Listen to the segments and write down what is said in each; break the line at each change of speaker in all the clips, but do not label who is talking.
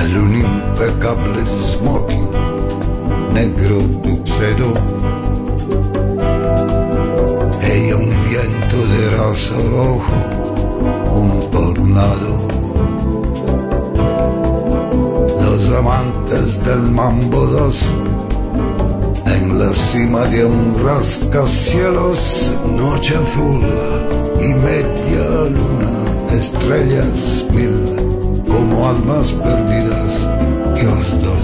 Él un impecable smoking, negro tuxedo. Ella un viento de raso rojo, un tornado. Los amantes del mambo 2 en la cima de un rascacielos, noche azul y media luna, estrellas mil, como almas perdidas, Dios dos.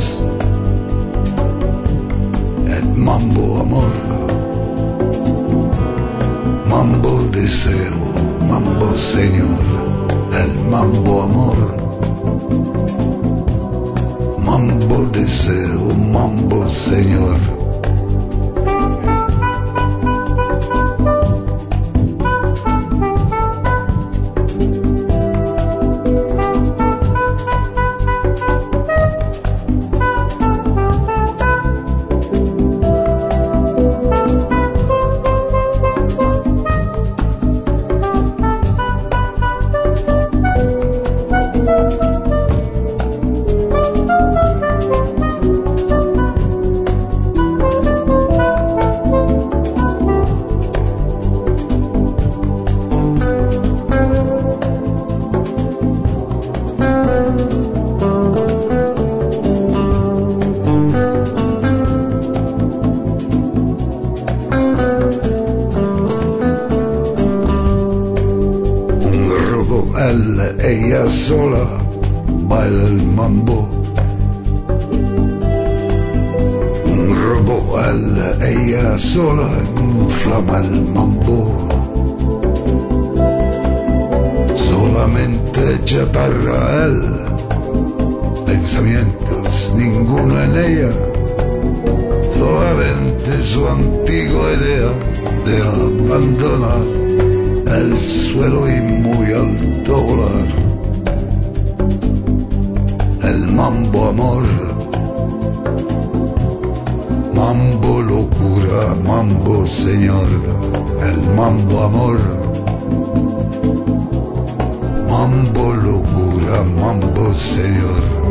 El mambo amor, mambo deseo, mambo señor, el mambo amor, mambo deseo, mambo señor. Ella sola baila el mambo. Un robo ella sola inflama el mambo. Solamente chatarra él, pensamientos ninguno en ella. Solamente su antigua idea de abandonar el suelo y muy alto volar. El mambo amor, mambo locura, mambo señor. El mambo amor, mambo locura, mambo señor.